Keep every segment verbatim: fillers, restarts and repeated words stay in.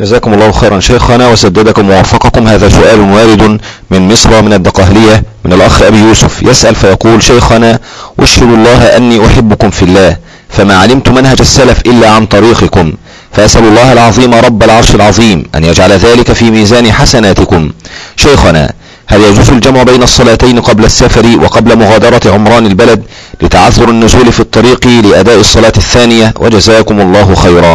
جزاكم الله خيرا شيخنا وسددكم ووفقكم. هذا سؤال وارد من مصر من الدقهلية من الأخ أبي يوسف، يسأل فيقول: شيخنا أشهد الله أني أحبكم في الله، فما علمت منهج السلف إلا عن طريقكم، فأسأل الله العظيم رب العرش العظيم أن يجعل ذلك في ميزان حسناتكم. شيخنا، هل يجوز الجمع بين الصلاتين قبل السفر وقبل مغادرة عمران البلد لتعذر النزول في الطريق لأداء الصلاة الثانية؟ وجزاكم الله خيرا.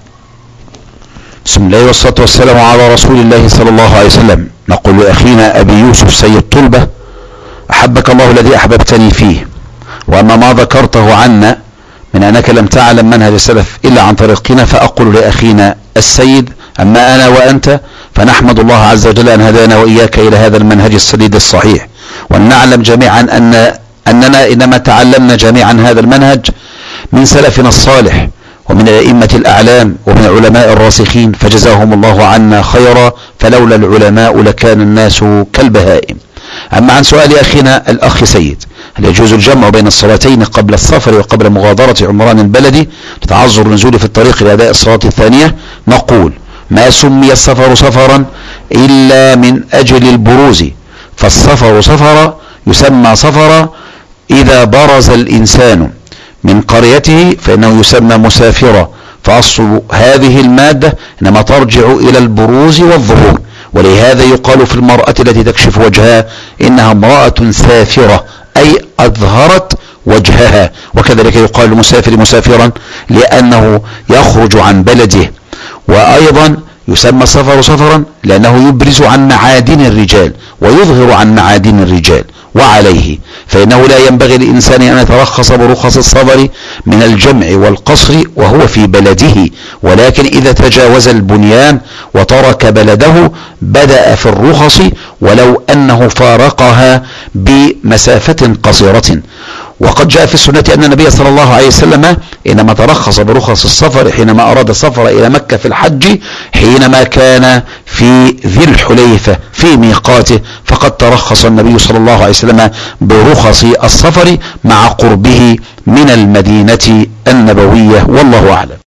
بسم الله والصلاة والسلام على رسول الله صلى الله عليه وسلم. نقول لأخينا أبي يوسف سيد طلبة: أحبك الله الذي أحببتني فيه، وأما ما ذكرته عنا من أنك لم تعلم منهج السلف إلا عن طريقنا، فأقول لأخينا السيد: أما أنا وأنت فنحمد الله عز وجل أن هدانا وإياك إلى هذا المنهج السديد الصحيح، ونعلم جميعا أن أننا إنما تعلمنا جميعا هذا المنهج من سلفنا الصالح ومن الأئمة الأعلام ومن علماء الراسخين، فجزاهم الله عنا خيرا، فلولا العلماء لكان الناس كالبهائم. أما عن سؤال أخينا الأخ سيد: هل يجوز الجمع بين الصلاتين قبل السفر وقبل مغادرة عمران البلد لتعذر النزول في الطريق لأداء الصلاة الثانية؟ نقول: ما سمي السفر سفرا إلا من أجل البروز، فالسفر سفر يسمى سفرا إذا برز الإنسان من قريته فإنه يسمى مسافرا، فأصل هذه المادة إنما ترجع إلى البروز والظهور، ولهذا يقال في المرأة التي تكشف وجهها إنها امرأة سافرة، أي أظهرت وجهها. وكذلك يقال المسافر مسافرا لأنه يخرج عن بلده. وأيضا يسمى السفر سفرا لأنه يبرز عن معادن الرجال ويظهر عن معادن الرجال. وعليه فإنه لا ينبغي للإنسان أن يترخص برخص السفر من الجمع والقصر وهو في بلده، ولكن إذا تجاوز البنيان وترك بلده بدأ في الرخص ولو أنه فارقها بمسافة قصيرة. وقد جاء في السنة أن النبي صلى الله عليه وسلم إنما ترخص برخص السفر حينما أراد السفر إلى مكة في الحج، حينما كان في ذي الحليفة في ميقاته، فقد ترخص النبي صلى الله عليه وسلم برخص السفر مع قربه من المدينة النبوية، والله أعلم.